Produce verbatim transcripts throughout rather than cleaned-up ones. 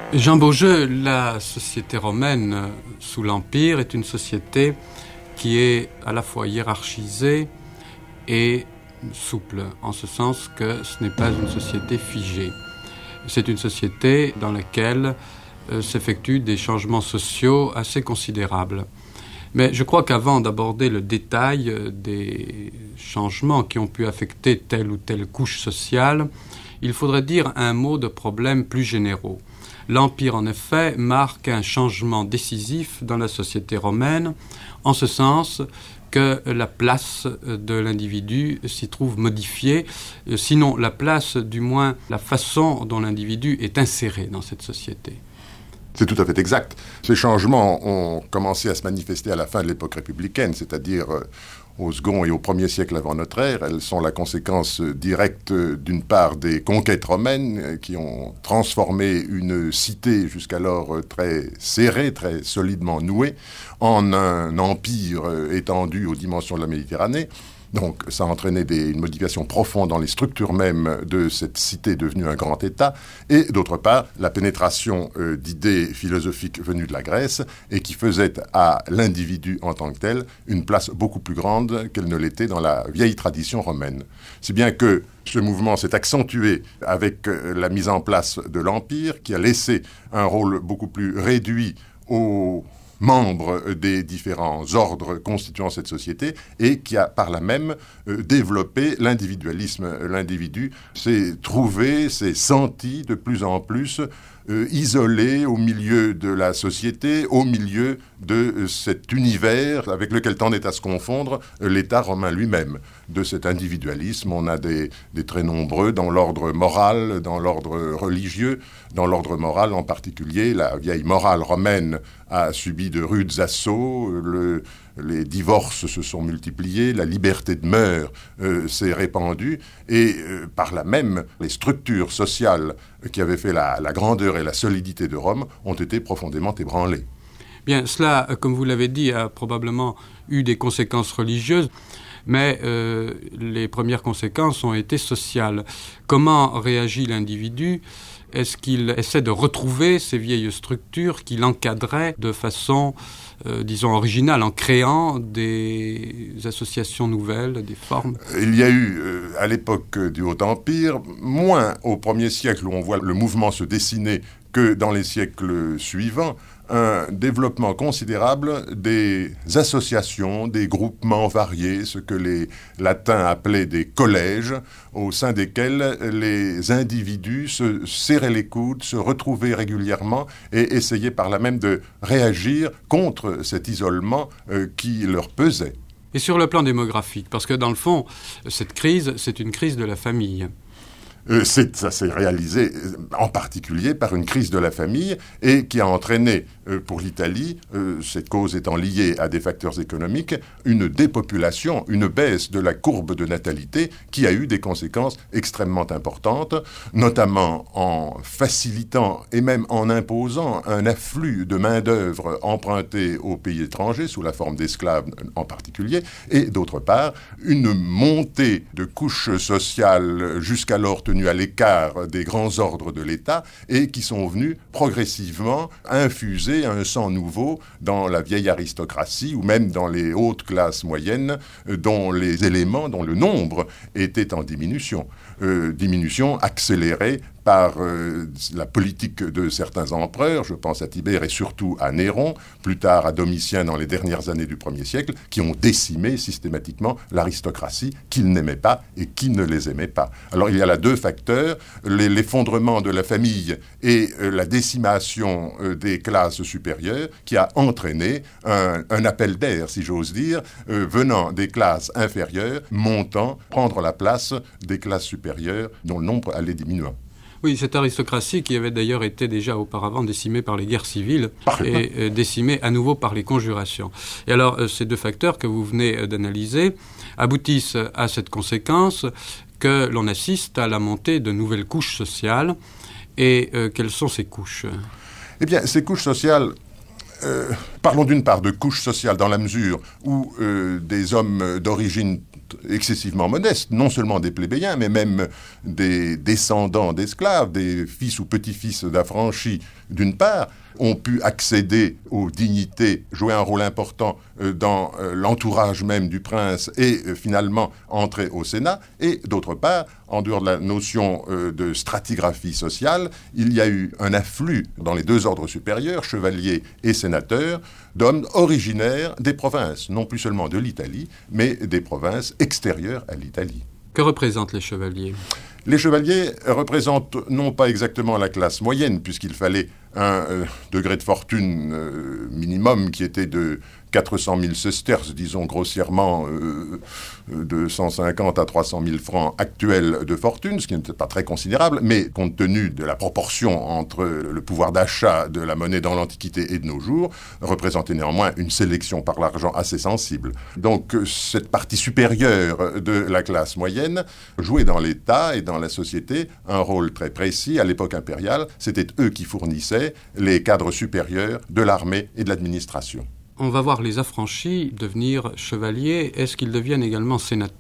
Jean Beaujeu, la société romaine sous l'Empire est une société qui est à la fois hiérarchisée et souple, en ce sens que ce n'est pas une société figée. C'est une société dans laquelle euh, s'effectuent des changements sociaux assez considérables. Mais je crois qu'avant d'aborder le détail des changements qui ont pu affecter telle ou telle couche sociale, il faudrait dire un mot de problèmes plus généraux. L'Empire, en effet, marque un changement décisif dans la société romaine, en ce sens que la place de l'individu s'y trouve modifiée, sinon la place, du moins la façon dont l'individu est inséré dans cette société. C'est tout à fait exact. Ces changements ont commencé à se manifester à la fin de l'époque républicaine, c'est-à-dire euh, au second et au premier siècle avant notre ère. Elles sont la conséquence directe, d'une part, des conquêtes romaines euh, qui ont transformé une cité jusqu'alors euh, très serrée, très solidement nouée, en un empire euh, étendu aux dimensions de la Méditerranée. Donc, ça a entraîné des, une modification profonde dans les structures mêmes de cette cité devenue un grand État, et d'autre part, la pénétration euh, d'idées philosophiques venues de la Grèce et qui faisaient à l'individu en tant que tel une place beaucoup plus grande qu'elle ne l'était dans la vieille tradition romaine. Si bien que ce mouvement s'est accentué avec euh, la mise en place de l'Empire, qui a laissé un rôle beaucoup plus réduit aux membres des différents ordres constituant cette société et qui a par là même euh, développé l'individualisme. L'individu s'est trouvé, s'est senti de plus en plus euh, isolé au milieu de la société, au milieu de euh, cet univers avec lequel tendait à se confondre euh, l'État romain lui-même. De cet individualisme, on a des, des traits nombreux dans l'ordre moral, dans l'ordre religieux. Dans l'ordre moral en particulier, la vieille morale romaine a subi de rudes assauts, le, les divorces se sont multipliés, la liberté de mœurs euh, s'est répandue, et euh, par là même, les structures sociales qui avaient fait la, la grandeur et la solidité de Rome ont été profondément ébranlées. Bien, cela, comme vous l'avez dit, a probablement eu des conséquences religieuses, mais euh, les premières conséquences ont été sociales. Comment réagit l'individu ? Est-ce qu'il essaie de retrouver ces vieilles structures qu'il encadrait de façon, euh, disons, originale, en créant des associations nouvelles, des formes ? Il y a eu, euh, à l'époque du Haut-Empire, moins au premier siècle où on voit le mouvement se dessiner que dans les siècles suivants, un développement considérable des associations, des groupements variés, ce que les latins appelaient des collèges, au sein desquels les individus se serraient les coudes, se retrouvaient régulièrement et essayaient par là même de réagir contre cet isolement euh, qui leur pesait. Et sur le plan démographique, parce que dans le fond, cette crise, c'est une crise de la famille. Euh, c'est, ça s'est réalisé euh, en particulier par une crise de la famille et qui a entraîné euh, pour l'Italie, euh, cette cause étant liée à des facteurs économiques, une dépopulation, une baisse de la courbe de natalité qui a eu des conséquences extrêmement importantes, notamment en facilitant et même en imposant un afflux de main-d'œuvre empruntée aux pays étrangers, sous la forme d'esclaves en particulier, et d'autre part, une montée de couches sociales jusqu'alors tenues à l'écart des grands ordres de l'État et qui sont venus progressivement infuser un sang nouveau dans la vieille aristocratie ou même dans les hautes classes moyennes dont les éléments, dont le nombre était en diminution. Euh, diminution accélérée par euh, la politique de certains empereurs, je pense à Tibère et surtout à Néron, plus tard à Domitien dans les dernières années du premier siècle, qui ont décimé systématiquement l'aristocratie qu'ils n'aimaient pas et qui ne les aimait pas. Alors il y a là deux facteurs, les, l'effondrement de la famille et euh, la décimation euh, des classes supérieures, qui a entraîné un, un appel d'air, si j'ose dire, euh, venant des classes inférieures, montant, prendre la place des classes supérieures dont le nombre allait diminuant. Oui, cette aristocratie qui avait d'ailleurs été déjà auparavant décimée par les guerres civiles et euh, décimée à nouveau par les conjurations. Et alors, euh, ces deux facteurs que vous venez euh, d'analyser aboutissent à cette conséquence que l'on assiste à la montée de nouvelles couches sociales. Et euh, quelles sont ces couches ? Eh bien, ces couches sociales, euh, Parlons d'une part de couche sociale dans la mesure où euh, des hommes d'origine excessivement modestes, non seulement des plébéiens, mais même des descendants d'esclaves, des fils ou petits-fils d'affranchis d'une part, ont pu accéder aux dignités, jouer un rôle important euh, dans euh, l'entourage même du prince et euh, finalement entrer au Sénat. Et d'autre part, en dehors de la notion euh, de stratigraphie sociale, il y a eu un afflux dans les deux ordres supérieurs, chevaliers et sénateurs, d'hommes originaires des provinces, non plus seulement de l'Italie, mais des provinces extérieures à l'Italie. Que représentent les chevaliers ? Les chevaliers représentent non pas exactement la classe moyenne, puisqu'il fallait un euh, degré de fortune euh, minimum qui était de quatre cent mille sesterces, disons grossièrement euh, de cent cinquante à trois cent mille francs actuels de fortune, ce qui n'était pas très considérable, mais compte tenu de la proportion entre le pouvoir d'achat de la monnaie dans l'Antiquité et de nos jours, représentait néanmoins une sélection par l'argent assez sensible. Donc cette partie supérieure de la classe moyenne jouait dans l'État et dans la société un rôle très précis. À l'époque impériale, c'était eux qui fournissaient les cadres supérieurs de l'armée et de l'administration. On va voir les affranchis devenir chevaliers. Est-ce qu'ils deviennent également sénateurs ?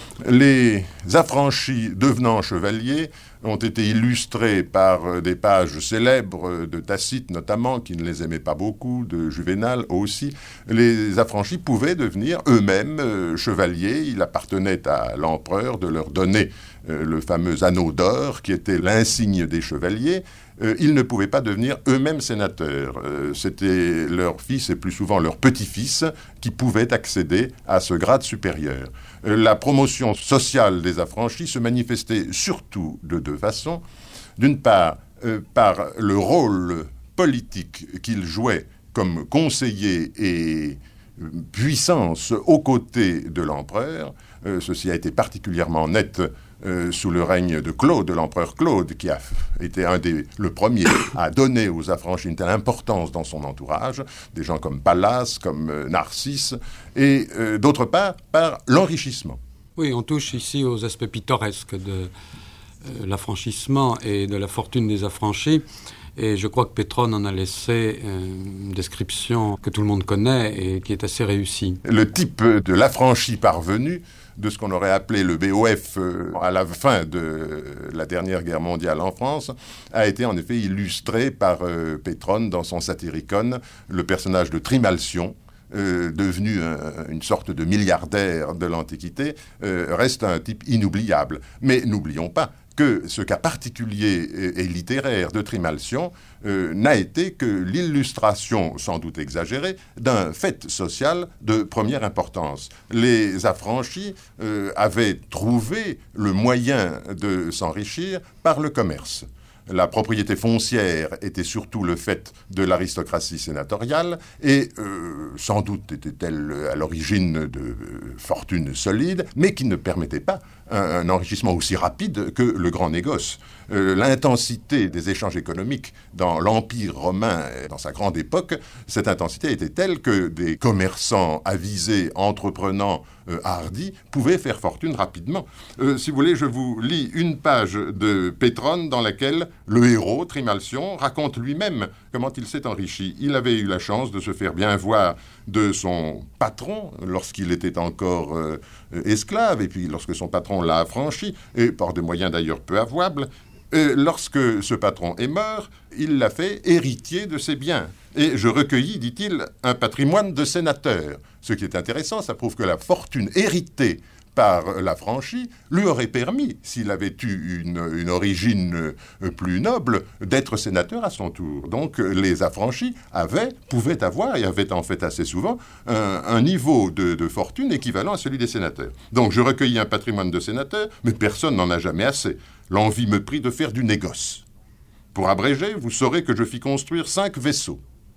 Les affranchis devenant chevaliers ont été illustrés par des pages célèbres de Tacite notamment, qui ne les aimait pas beaucoup, de Juvénal aussi. Les affranchis pouvaient devenir eux-mêmes euh, chevaliers. Il appartenait à l'empereur de leur donner euh, le fameux anneau d'or, qui était l'insigne des chevaliers. Euh, ils ne pouvaient pas devenir eux-mêmes sénateurs. Euh, c'était leur fils et plus souvent leur petit-fils qui pouvaient accéder à ce grade supérieur. Euh, la promotion sociale des affranchis se manifestait surtout de deux façons. D'une part, euh, par le rôle politique qu'ils jouaient comme conseillers et euh, puissance aux côtés de l'empereur. Euh, ceci a été particulièrement net Euh, sous le règne de Claude, de l'empereur Claude, qui a été un des, le premier à donner aux affranchis une telle importance dans son entourage, des gens comme Pallas, comme euh, Narcisse, et euh, d'autre part, par l'enrichissement. Oui, on touche ici aux aspects pittoresques de euh, l'affranchissement et de la fortune des affranchis. Et je crois que Pétrone en a laissé une description que tout le monde connaît et qui est assez réussie. Le type de l'affranchi parvenu, de ce qu'on aurait appelé le B O F euh, à la fin de la dernière guerre mondiale en France, a été en effet illustré par euh, Pétrone dans son Satyricon, le personnage de Trimalcion, euh, devenu un, une sorte de milliardaire de l'Antiquité, euh, reste un type inoubliable. Mais n'oublions pas que ce cas particulier et, et littéraire de Trimalcion euh, n'a été que l'illustration, sans doute exagérée, d'un fait social de première importance. Les affranchis euh, avaient trouvé le moyen de s'enrichir par le commerce. La propriété foncière était surtout le fait de l'aristocratie sénatoriale et euh, sans doute était-elle à l'origine de euh, fortunes solides, mais qui ne permettait pas un, un enrichissement aussi rapide que le grand négoce. Euh, l'intensité des échanges économiques dans l'Empire romain, dans sa grande époque, cette intensité était telle que des commerçants avisés, entreprenants, euh, hardis, pouvaient faire fortune rapidement. Euh, si vous voulez, je vous lis une page de Pétrone dans laquelle le héros, Trimalcion, raconte lui-même comment il s'est enrichi. Il avait eu la chance de se faire bien voir de son patron lorsqu'il était encore euh, esclave, et puis lorsque son patron l'a affranchi, et par des moyens d'ailleurs peu avouables. Et lorsque ce patron est mort, il l'a fait héritier de ses biens. Et je recueillis, dit-il, un patrimoine de sénateur. Ce qui est intéressant, ça prouve que la fortune héritée par l'affranchi lui aurait permis, s'il avait eu une, une origine plus noble, d'être sénateur à son tour. Donc les affranchis avaient, pouvaient avoir, et avaient en fait assez souvent, un, un niveau de, de fortune équivalent à celui des sénateurs. Donc je recueillis un patrimoine de sénateur, mais personne n'en a jamais assez. L'envie me prit de faire du négoce. Pour abréger, vous saurez que je fis construire cinq vaisseaux.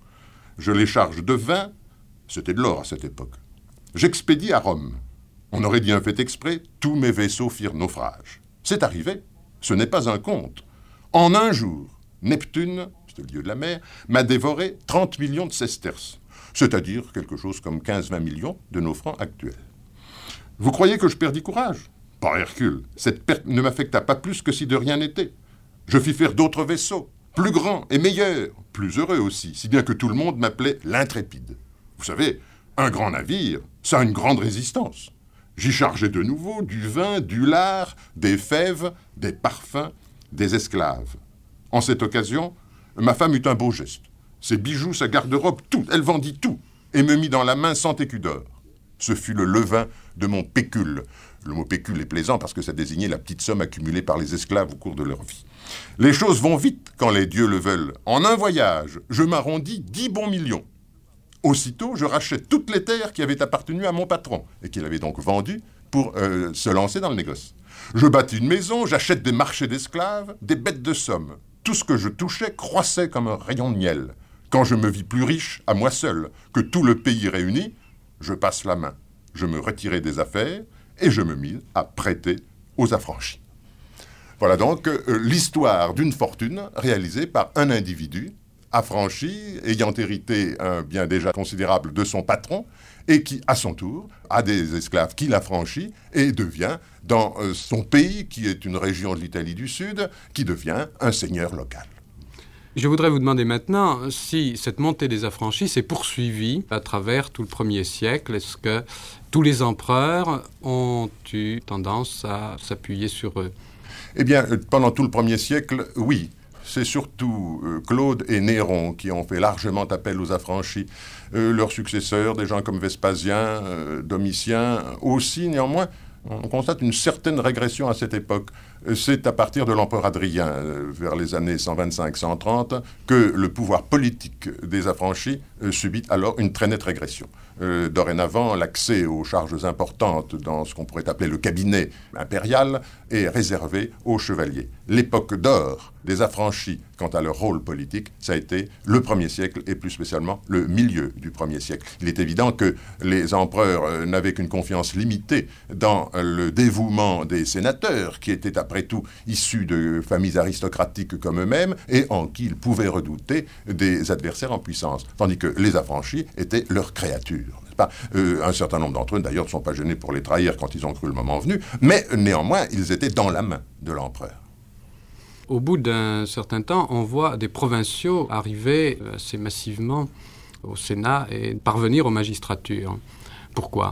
Je les charge de vin, c'était de l'or à cette époque. J'expédie à Rome. On aurait dit un fait exprès, tous mes vaisseaux firent naufrage. C'est arrivé, ce n'est pas un conte. En un jour, Neptune, c'est le dieu de la mer, m'a dévoré trente millions de sesterces, c'est-à-dire quelque chose comme quinze à vingt millions de nos francs actuels. Vous croyez que je perdis courage ? Par Hercule, cette perte ne m'affecta pas plus que si de rien n'était. Je fis faire d'autres vaisseaux, plus grands et meilleurs, plus heureux aussi, si bien que tout le monde m'appelait l'intrépide. Vous savez, un grand navire, ça a une grande résistance. J'y chargeais de nouveau du vin, du lard, des fèves, des parfums, des esclaves. En cette occasion, ma femme eut un beau geste. Ses bijoux, sa garde-robe, tout, elle vendit tout, et me mit dans la main cent écus d'or. Ce fut le levain de mon pécule. Le mot pécule est plaisant parce que ça désignait la petite somme accumulée par les esclaves au cours de leur vie. Les choses vont vite quand les dieux le veulent. En un voyage, je m'arrondis dix bons millions. Aussitôt, je rachète toutes les terres qui avaient appartenu à mon patron et qu'il avait donc vendues pour euh, se lancer dans le négoce. Je bâtis une maison, j'achète des marchés d'esclaves, des bêtes de somme. Tout ce que je touchais croissait comme un rayon de miel. Quand je me vis plus riche, à moi seul, que tout le pays réuni, je passe la main. Je me retirai des affaires et je me mis à prêter aux affranchis. Voilà donc euh, l'histoire d'une fortune réalisée par un individu affranchi, ayant hérité un bien déjà considérable de son patron, et qui, à son tour, a des esclaves qu'il affranchit et devient, dans euh, son pays, qui est une région de l'Italie du Sud, qui devient un seigneur local. Je voudrais vous demander maintenant si cette montée des affranchis s'est poursuivie à travers tout le premier siècle. Est-ce que tous les empereurs ont eu tendance à s'appuyer sur eux? Eh bien, pendant tout le premier siècle, oui. C'est surtout euh, Claude et Néron qui ont fait largement appel aux affranchis. Euh, leurs successeurs, des gens comme Vespasien, euh, Domitien, aussi néanmoins, on constate une certaine régression à cette époque. C'est à partir de l'empereur Adrien, euh, vers les années cent vingt-cinq cent trente, que le pouvoir politique des affranchis euh, subit alors une très nette régression. Euh, dorénavant, l'accès aux charges importantes dans ce qu'on pourrait appeler le cabinet impérial est réservé aux chevaliers. L'époque d'or des affranchis quant à leur rôle politique, ça a été le premier siècle et plus spécialement le milieu du premier siècle. Il est évident que les empereurs euh, n'avaient qu'une confiance limitée dans euh, le dévouement des sénateurs qui étaient après tout issus de familles aristocratiques comme eux-mêmes et en qui ils pouvaient redouter des adversaires en puissance, tandis que les affranchis étaient leurs créatures. Pas. Euh, un certain nombre d'entre eux, d'ailleurs, ne sont pas gênés pour les trahir quand ils ont cru le moment venu, mais néanmoins, ils étaient dans la main de l'empereur. Au bout d'un certain temps, on voit des provinciaux arriver assez massivement au Sénat et parvenir aux magistratures. Pourquoi ?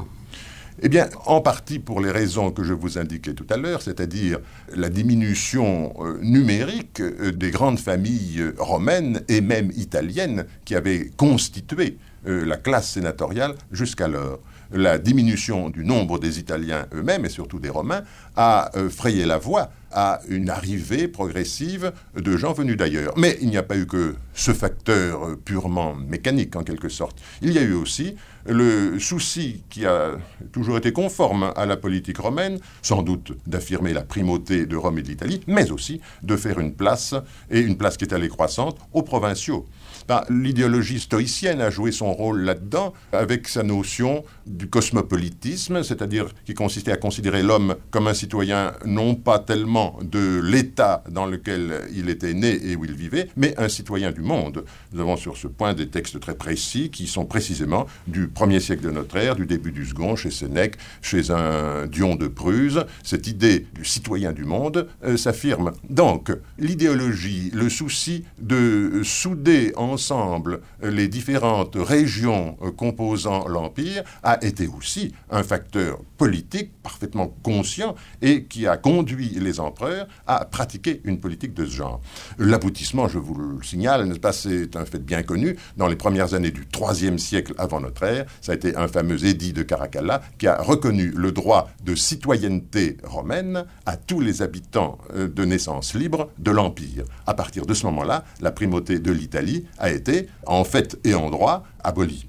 Eh bien, en partie pour les raisons que je vous indiquais tout à l'heure, c'est-à-dire la diminution euh, numérique euh, des grandes familles euh, romaines et même italiennes qui avaient constitué euh, la classe sénatoriale jusqu'alors. La diminution du nombre des Italiens eux-mêmes, et surtout des Romains, a euh, frayé la voie à une arrivée progressive de gens venus d'ailleurs. Mais il n'y a pas eu que ce facteur euh, purement mécanique, en quelque sorte. Il y a eu aussi le souci qui a toujours été conforme à la politique romaine, sans doute d'affirmer la primauté de Rome et d'Italie, mais aussi de faire une place, et une place qui est allée croissante, aux provinciaux. Ben, l'idéologie stoïcienne a joué son rôle là-dedans, avec sa notion du cosmopolitisme, c'est-à-dire qui consistait à considérer l'homme comme un citoyen non pas tellement de l'État dans lequel il était né et où il vivait, mais un citoyen du monde. Nous avons sur ce point des textes très précis qui sont précisément du premier siècle de notre ère, du début du second, chez Sénèque, chez un Dion de Prusse. Cette idée du citoyen du monde euh, s'affirme. Donc, l'idéologie, le souci de souder ensemble les différentes régions euh, composant l'Empire a été aussi un facteur politique parfaitement conscient et qui a conduit les empereurs à pratiquer une politique de ce genre. L'aboutissement, je vous le signale, n'est-ce pas, c'est un fait bien connu, dans les premières années du troisième siècle avant notre ère, ça a été un fameux édit de Caracalla qui a reconnu le droit de citoyenneté romaine à tous les habitants euh, de naissance libre de l'Empire. À partir de ce moment-là, la primauté de l'Italie a été, en fait et en droit, abolie.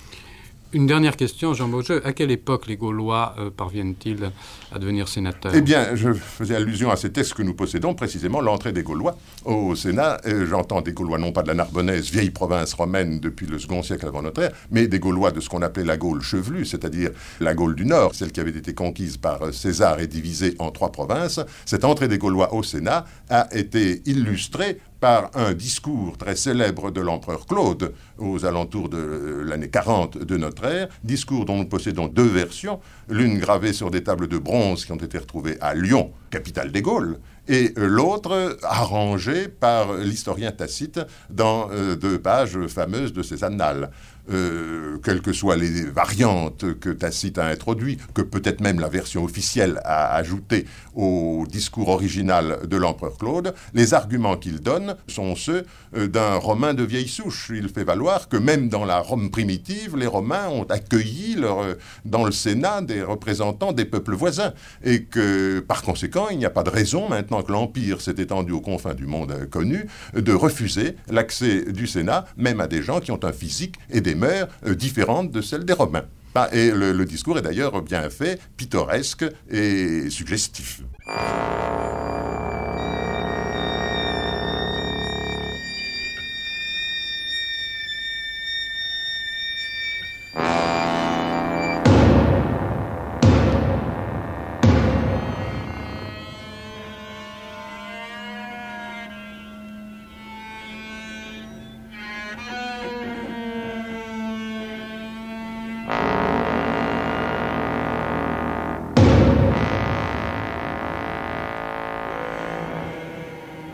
Une dernière question, Jean Beaujeu. À quelle époque les Gaulois euh, parviennent-ils à devenir sénateurs ? Eh bien, je faisais allusion à ces textes que nous possédons, précisément l'entrée des Gaulois au Sénat. Euh, j'entends des Gaulois non pas de la Narbonnaise, vieille province romaine depuis le second siècle avant notre ère, mais des Gaulois de ce qu'on appelait la Gaule chevelue, c'est-à-dire la Gaule du Nord, celle qui avait été conquise par César et divisée en trois provinces. Cette entrée des Gaulois au Sénat a été illustrée par un discours très célèbre de l'empereur Claude aux alentours de l'année quarante de notre ère, discours dont nous possédons deux versions, l'une gravée sur des tables de bronze qui ont été retrouvées à Lyon, capitale des Gaules, et l'autre arrangé par l'historien Tacite dans euh, deux pages fameuses de ses annales. Euh, quelles que soient les variantes que Tacite a introduites, que peut-être même la version officielle a ajoutées au discours original de l'empereur Claude, les arguments qu'il donne sont ceux euh, d'un Romain de vieille souche. Il fait valoir que même dans la Rome primitive, les Romains ont accueilli leur, euh, dans le Sénat des représentants des peuples voisins, et que par conséquent, il n'y a pas de raison, maintenant que l'Empire s'est étendu aux confins du monde connu, de refuser l'accès du Sénat, même à des gens qui ont un physique et des mœurs euh, différentes de celles des Romains. Et le, le discours est d'ailleurs bien fait, pittoresque et suggestif.